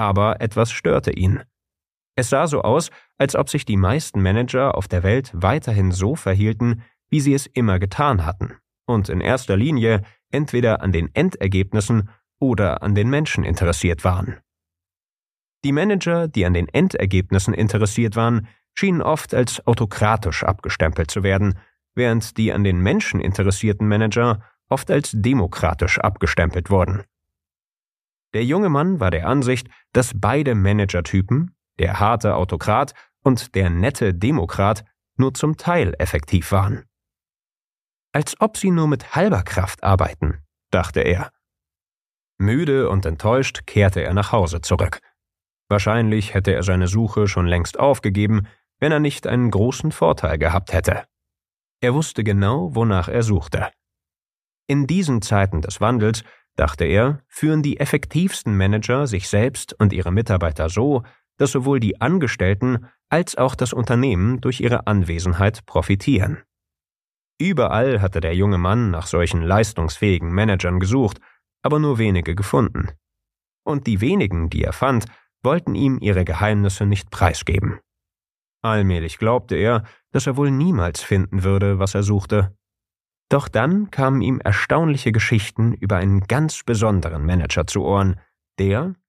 Aber etwas störte ihn. Es sah so aus, als ob sich die meisten Manager auf der Welt weiterhin so verhielten, wie sie es immer getan hatten, und in erster Linie entweder an den Endergebnissen oder an den Menschen interessiert waren. Die Manager, die an den Endergebnissen interessiert waren, schienen oft als autokratisch abgestempelt zu werden, während die an den Menschen interessierten Manager oft als demokratisch abgestempelt wurden. Der junge Mann war der Ansicht, dass beide Managertypen, der harte Autokrat und der nette Demokrat, nur zum Teil effektiv waren. Als ob sie nur mit halber Kraft arbeiten, dachte er. Müde und enttäuscht kehrte er nach Hause zurück. Wahrscheinlich hätte er seine Suche schon längst aufgegeben, wenn er nicht einen großen Vorteil gehabt hätte. Er wusste genau, wonach er suchte. In diesen Zeiten des Wandels, dachte er, führen die effektivsten Manager sich selbst und ihre Mitarbeiter so, dass sowohl die Angestellten als auch das Unternehmen durch ihre Anwesenheit profitieren. Überall hatte der junge Mann nach solchen leistungsfähigen Managern gesucht, aber nur wenige gefunden. Und die wenigen, die er fand, wollten ihm ihre Geheimnisse nicht preisgeben. Allmählich glaubte er, dass er wohl niemals finden würde, was er suchte. Doch dann kamen ihm erstaunliche Geschichten über einen ganz besonderen Manager zu Ohren, der,